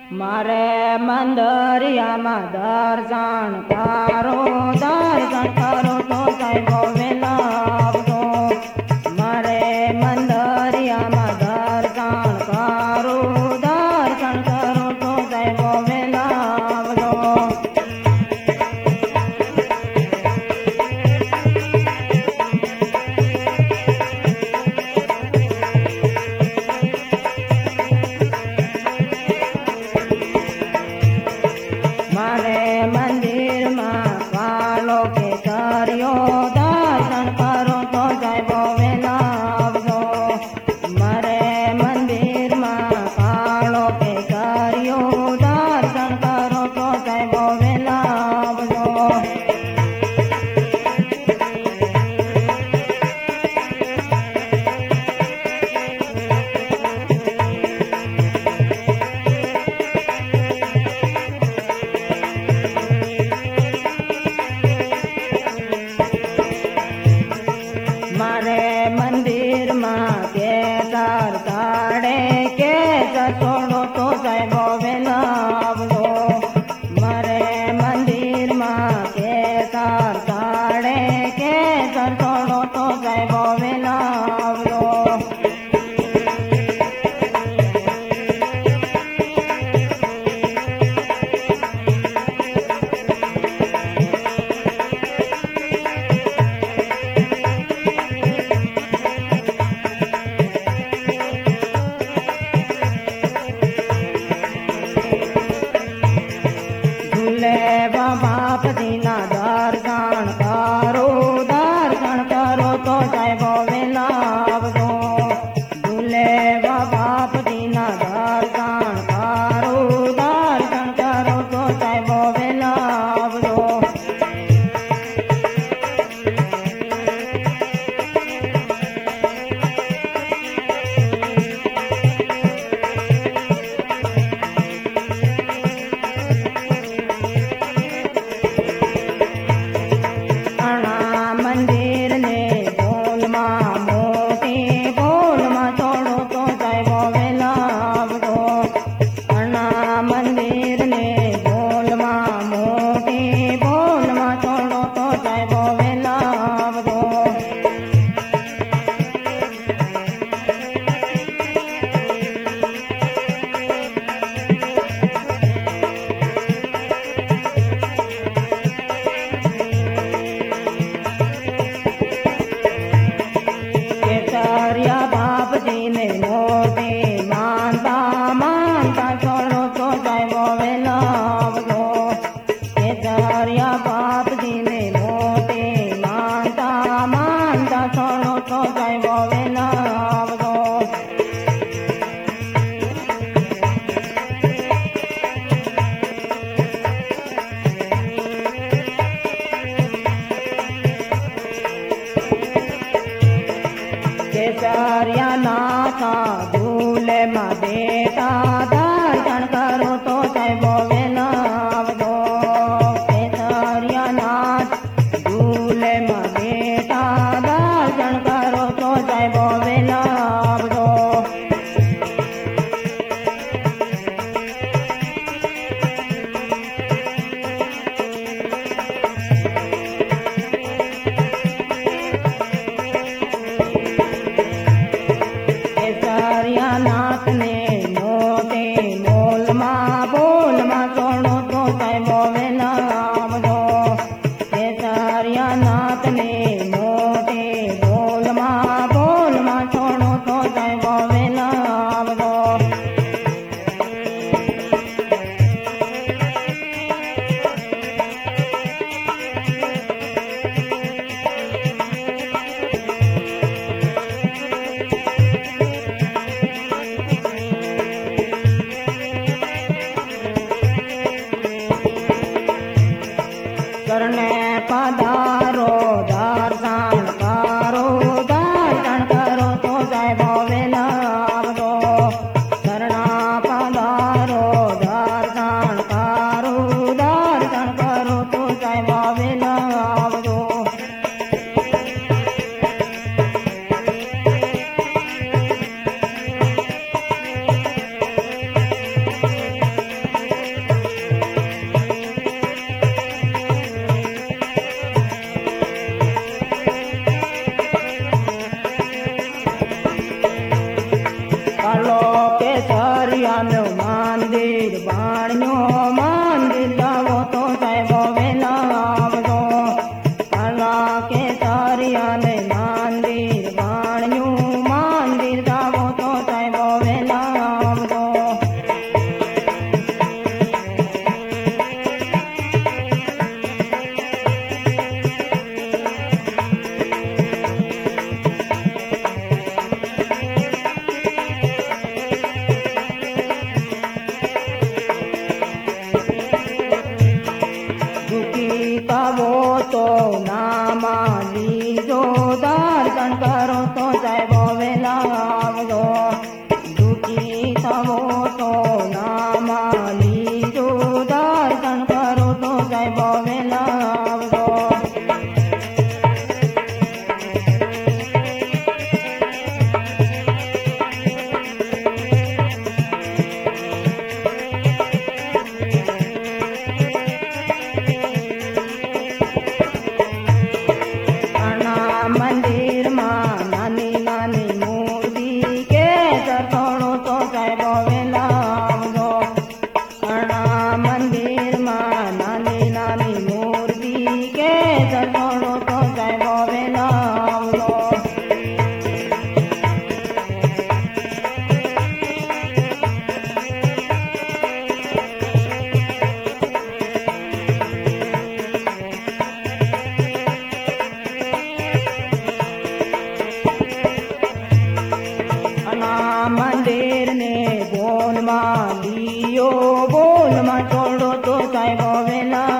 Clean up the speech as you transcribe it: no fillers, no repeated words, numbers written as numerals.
मारे मंदिरियामा दर्शन करो तो साहेबो वेला आवजो। मारे मंदिरियामा दर्शन करो तो साहेबो वेला आवजो। मारे मंदिर में कालो के करियो दर्शन करो तो साहेबो वेला आवजो। मारे मंदिर में कालो के करियो दर्शन करो तो साहेबो वेला आवजो। मारे मंदिर में केसर साड़े केसर छोड़ो तो साहेबो वेला आवजो। मारे मंदिर में केसर साड़े केसर छोड़ो तो साहेबो वेला आवजो। झूले बाप दीना दर्शन करो तो साहेबो वेला आवजो। झूले बाप दीना दर्शन करो तो साहेबो वेला आवजो। मंदिर ने बोल मां मोटी बोल मां छोड़ो तो साहेबो वेला आवजो। मंदिर ने बोल मां मोटी बोल मां छोड़ो तो साहेबो वेला आवजो। केसरिया बाप जी ने मोटे मानता छोड़ो तो साहेबो वेला आवजो। केसरिया बाप जी ने मोटे मानता छोड़ो तो साहेबो वेला आवजो। केसरिया नाथा झूले में बेटा दर्शन करो तो साहेबो वेला आवजो। केसरिया नाथ झूले में बेटा दर्शन करो तो साहेबो वेला आवजो। केसरिया नाथ ने मोटे बोल मां મંદિર બાણ્યો મંદિર લાવો તો સાહેબો વેલા આવજો કાલા કેસરિયાને મંદિર બાણ્યું મંદિર લાવો તો સાહેબો વેલા આવજો તવો તો નામા લીજો દર્શન કરો તો સાહેબો વેલા આવજો દુઃખી તવો તો નામા લીજો દર્શન કરો તો સાહેબો વેલા આવજો મંદિરમાં નાની નાની મૂર્તિ કેસર થોડો તો સાહેબો વેલા આવજો ઘણા મંદિરમાં નાની નાની મૂર્તિ કેસર થોડો તો સાહેબો વેલા આવજો મંદિર ને બોલમાં લીયો બોલમાં છોડો તો સાહેબો વેલા